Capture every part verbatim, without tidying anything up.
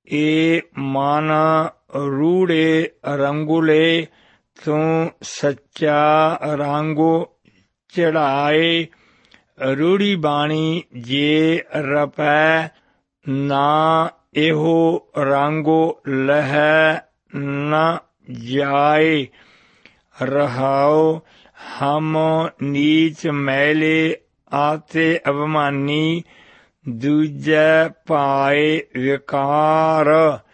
ਏ ਮਨ ਰੂੜੇ ਰੰਗੁਲੇ, ਤੂੰ ਸੱਚਾ ਰੰਗੋ ਚੜਾਏ। ਰੂੜੀ ਬਾਣੀ ਜੇ ਰਪੈ, ਨਾ ਇਹੋ ਰੰਗੋ ਲਹੈ ਨ ਜਾਏ। ਰਹਾਉ ਹਮ ਨੀਚ ਮੈਲੇ ਆਤੇ ਅਭਿਮਾਨੀ, ਦੂਜੈ ਪਾਏ ਵਿਕਾਰ।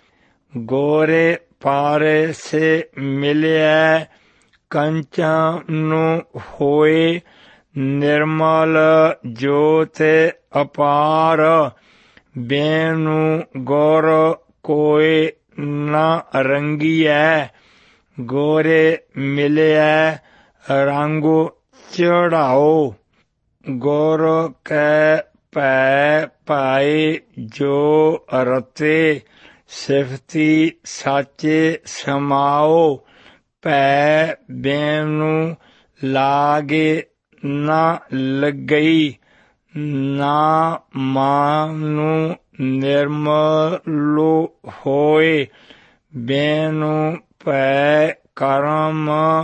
ਗੋਰੇ ਪਾਰੇ ਸੇ ਮਿਲਿਐ, ਕੰਚਨ ਨੂੰ ਹੋਏ ਨਿਰਮਲ ਜੋਤ ਅਪਾਰ। ਬੇਨੂ ਗੁਰ ਕੋਇ ਨ ਰੰਗੀਐ, ਗੋਰੇ ਮਿਲਿਐ ਰੰਗੁ ਚੜਾਓ। ਗੁਰ ਕੈ ਭੈ ਭਾਏ ਜੋ ਰਤੇ, ਸਿਫਤੀ ਸਾਚੇ ਸਮਾਓ। ਭੈ ਬੇਨੂ ਲਾਗੇ ਨ ਲੱਗਈ, ਨਾ ਮਾਨੁ ਨਿਰਮਲੁ ਹੋਏ। ਬੇਨੂ ਭੈ ਕਰਮ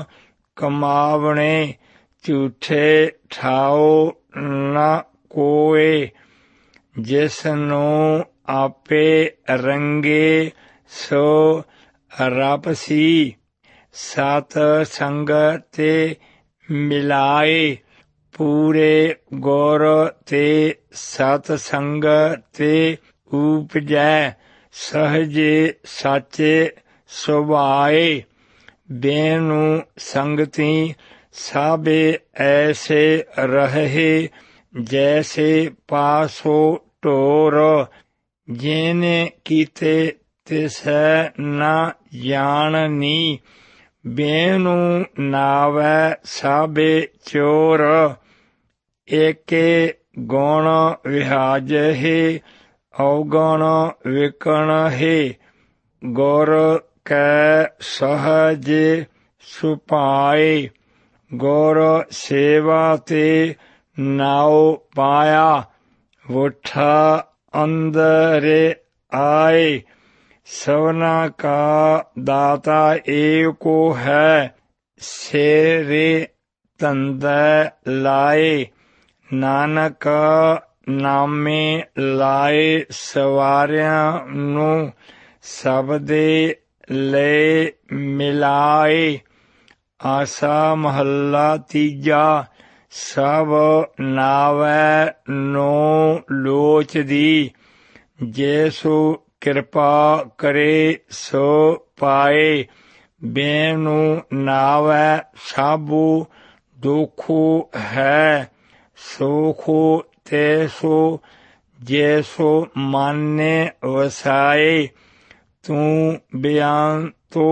ਕਮਾਵਣੇ, ਝੂਠੇ ਠਾਉ ਨ ਕੋਏ। ਜਿਸਨੂੰ ਆਪੇ ਰੰਗੇ ਸੋ ਰਪਸੀ, ਸਤ ਸੰਗ ਤੇ ਮਿਲਾਏ। ਪੂਰੇ ਗੁਰ ਤੇ ਸਤ ਸੰਗ ਤੇ ਊਪਜੈ, ਸਹਜੇ ਸਾਚੇ ਸੁਭਾਏ। ਬੇਨੂ ਸੰਗਤੀ ਸਾਬੇ ਐਸੇ ਰਹੇ, ਜੈਸੇ ਪਾਸੋ ਢੋਰ। ਜਿਹਨੇ ਕੀਤੇ ਤਿਸੈ ਨ ਜਾਣਨੀ, ਬੇਨੂ ਨਾਵੈ ਸਾਬੇ ਚੋਰ। ਏਕੇ ਗੁਣ ਵਿਹਾਜਹਿ, ਔਗਣ ਵਿਕਣਹਿ। ਗੁਰ ਕੈ ਸਹਜ ਸੁਭਾਏ, ਗੁਰ ਸੇਵਾ ਤੇ ਨਾਉ ਪਾਇਆ। ਵੋਠਾ ਅੰਦਰਿ ਆਏ, ਸਭਨਾ ਕਾ ਦਾਤਾ ਏਕੋ ਹੈ। ਸੇਰੇ ਧੰਦੈ ਲਾਏ, ਨਾਨਕ ਨਾਮੇ ਲਾਏ। ਸਵਾਰਿਆਂ ਨੂੰ ਸਬਦੇ ਲਏ ਮਿਲਾਏ। ਆਸਾ ਮਹੱਲਾ ਤੀਜਾ। ਸਭ ਨਾਵੈ ਨੋ ਲੋਚ ਦੀ, ਜੇਸੁ ਕਿਰਪਾ ਕਰੇ ਸੋ ਪਾਏ। ਬੇਨੂ ਨਾਵੈ ਸਾਬੂ ਦੁਖੁ ਹੈ, ਸੁਖੁ ਤੈਸੁ ਜੈਸੁ ਮਾਨੈ ਵਸਾਏ। ਤੂੰ ਬੇਅੰਤੁ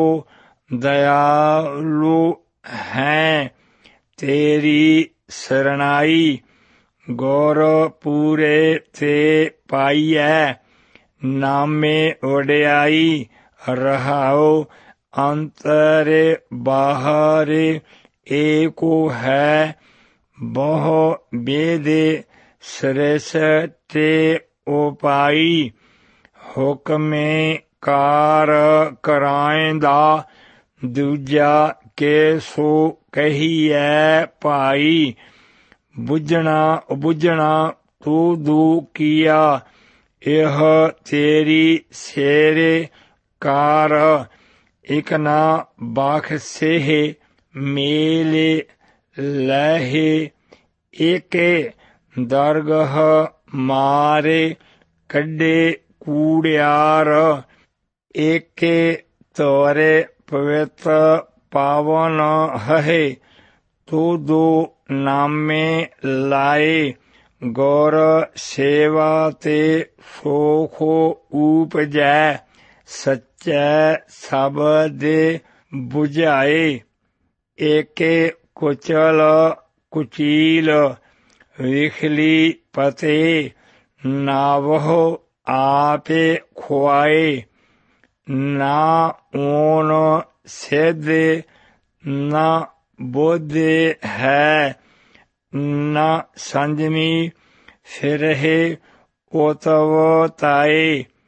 ਦਇਆਲੁ ਹੈ, ਤੇਰੀ ਸਰਣਾਈ। ਗੁਰ ਪੂਰੇ ਤੇ ਪਾਈਐ, ਨਾਮੇ ਵਡਿਆਈ। ਰਹਾਉ ਅੰਤਰ ਬਾਹਰ ਏਕੋ ਹੈ, ਬਹੁ ਬੇਦੇ ਸ੍ਰਿਸ਼ਟਿ ਉਪਾਈ। ਹੁਕਮੇ ਕਾਰ ਕਰਾਇੰਦਾ, ਦੂਜਾ ਕੇਸੁ ਕਹੀਐ ਭਾਈ। ਬੁੱਝਣਾ ਉਬੁੱਝਣਾ ਤੂੰ ਦੂ ਕੀਆ, ਇਹ ਤੇਰੀ ਸੇਰੇ ਕਾਰ। ਇਕ ਨਾ ਬਖਸ਼ੇ ਮੇਲੇ ਲਹੇ, ਏਕੇ ਦਰਗਹ ਮਾਰੇ ਕੱਢੇ ਕੂੜਿਆਰ। ਏਕੇ ਤੋਰੇ ਪਵਿੱਤ ਪਾਵਨ ਹਹੇ, ਤੂੰ ਦੂ ਨਾਮੇ ਲਾਏ। ਗੁਰ ਸੇਵਾ ਤੇ ਸੁਖ ਊਪਜੈ, ਸੱਚੈ ਸਬਦ ਬੁਝਾਏ। ਏਕੇ ਕੁਚਲ ਕੁਚੀਲ, ਵਿਖਲੀ ਪਤੇ। ਨਾਵਹੁ ਆਪੇ ਖੁਆਏ, ਨਾ ਊਨ ਸਿਧ ਨਾ ਬੁੱਧ ਹੈ। ਨਾ ਸੰਜਮੀ ਫਿਰਹਿ ਉਤਵ ਤਾਏ,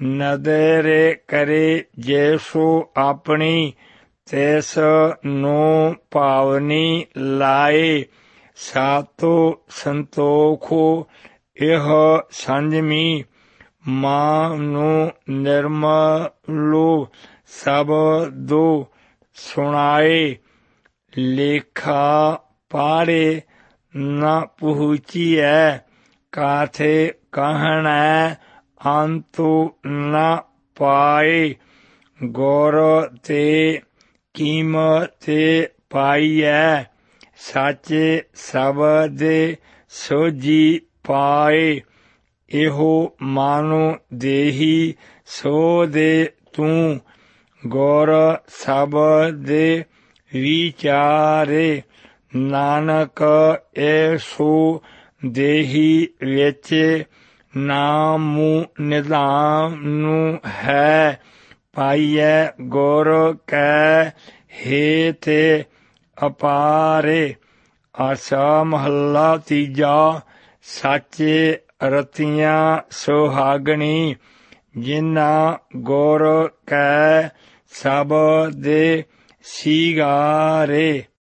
ਨਦਰੇ ਕਰੇ ਜੈਸੋ ਆਪਣੀ, ਤੈਸ ਨੂੰ ਭਾਵਨੀ ਲਾਏ। ਸਾਤੋ ਸੰਤੋਖੋ ਇਹ ਸੰਜਮੀ, ਮਾਂ ਨੂੰ ਨਿਰਮਲੋ ਸ਼ਬਦੋ ਸੁਣਾਏ। ਲੇਖਾ ਪਾੜੇ ਨ ਪਹੁੰਚੀਐ, ਕਾਥੇ ਕਹਿਣੈ ਅੰਤੁ ਨ ਪਾਏ। ਗੁਰ ਤੇ ਕੀਮਤੇ ਪਾਈਐ, ਸਾਚੇ ਸ਼ਬਦੇ ਸੋਝੀ ਪਾਏ। ਇਹੋ ਮਾਨੁ ਦੇਹੀ ਸੋ ਦੇ ਤੂੰ, ਗੁਰ ਸ਼ਬਦੇ ਵਿਚਾਰੇ। ਨਾਨਕ ਐਸੋ ਦੇਹੀ ਵਿੱਚ, ਨਾਮੁ ਨਿਧਾਨੁ ਹੈ। ਪਾਈਐ ਗੁਰ ਕੈ ਹੇਤਿ ਅਪਾਰੇ। ਆਸਾ ਮਹੱਲਾ ਤੀਜਾ। ਸਾਚੇ ਰਤੀਆਂ ਸੁਹਾਗਣੀ, ਜਿਨ੍ਹਾਂ ਗੁਰ ਕੈ ਸ਼ਬਦੇ ਸਿਗਾਰੇ।